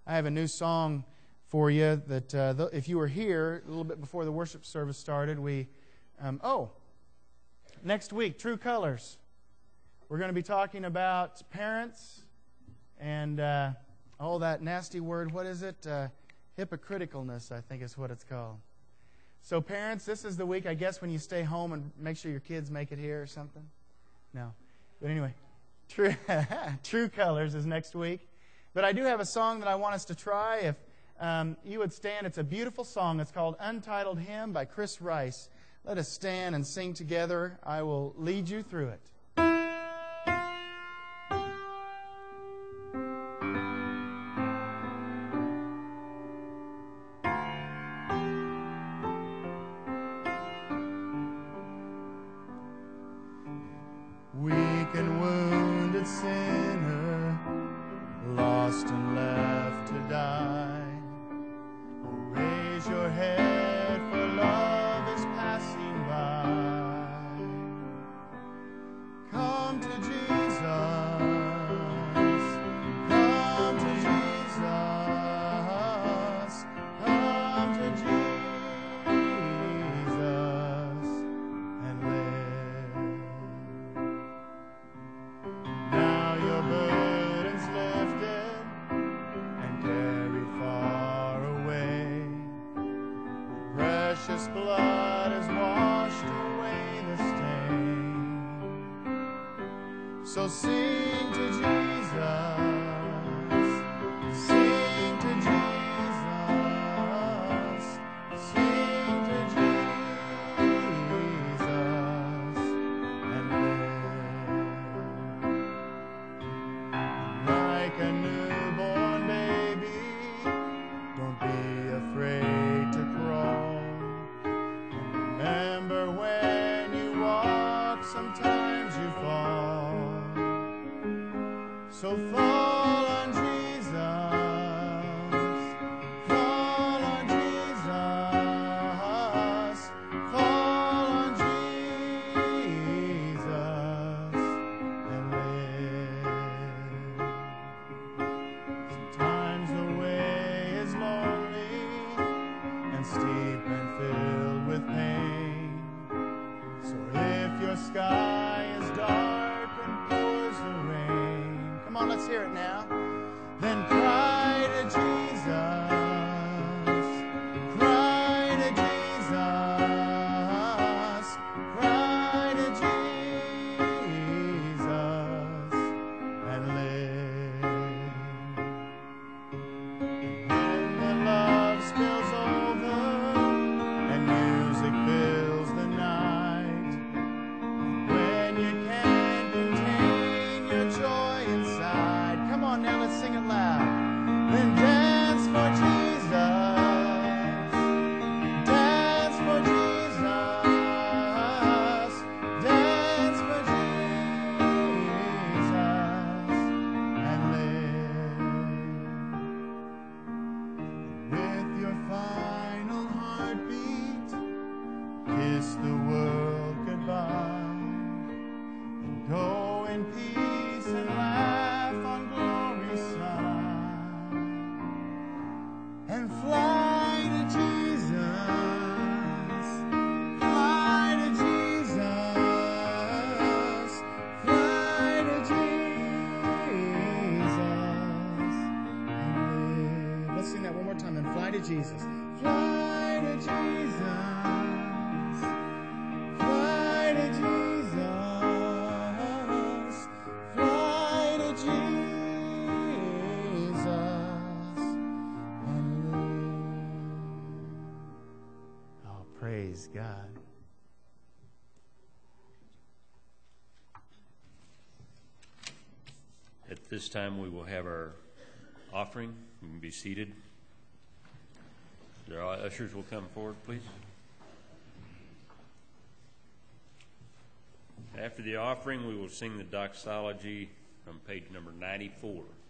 I have a new song for you that if you were here a little bit before the worship service started, next week, True Colors. We're going to be talking about parents and that nasty word. What is it? Hypocriticalness, I think is what it's called. So parents, this is the week, I guess, when you stay home and make sure your kids make it here or something. No. But anyway, True Colors is next week. But I do have a song that I want us to try. If you would stand, it's a beautiful song. It's called Untitled Hymn by Chris Rice. Let us stand and sing together. I will lead you through it. Weak and wounded sinner, lost and left to die. Raise your head, for love is passing by. Come to Jesus, come to Jesus, come to Jesus and live. Now your burden's lifted and carried far away. Precious blood has washed away the stain. So sing to Jesus, sing to Jesus, sing to Jesus and live. Like a newborn baby, don't be afraid to crawl. Remember when you walk, sometimes you fall. So fall on Jesus, fall on Jesus, fall on Jesus and live. Sometimes the way is lonely and steep and filled with pain. So if your sky is dark and pours the rain, come on, let's hear it now. Then cry to Jesus, cry to Jesus, cry to Jesus and live. When the love spills over and music fills the night, when you can't contain your joy inside, come on now, let's sing it loud. Then dance for Jesus, dance for Jesus, dance for Jesus and live. With your final heartbeat, kiss the world goodbye, and go in peace and laugh on glory's side, and fly to Jesus, fly to Jesus, fly to Jesus and live. Let's sing that one more time, and fly to Jesus, fly to Jesus, fly to Jesus, fly to Jesus and live. Oh, praise God. At this time, we will have our offering. You can be seated. Our ushers will come forward, please. After the offering, we will sing the doxology from page number 94.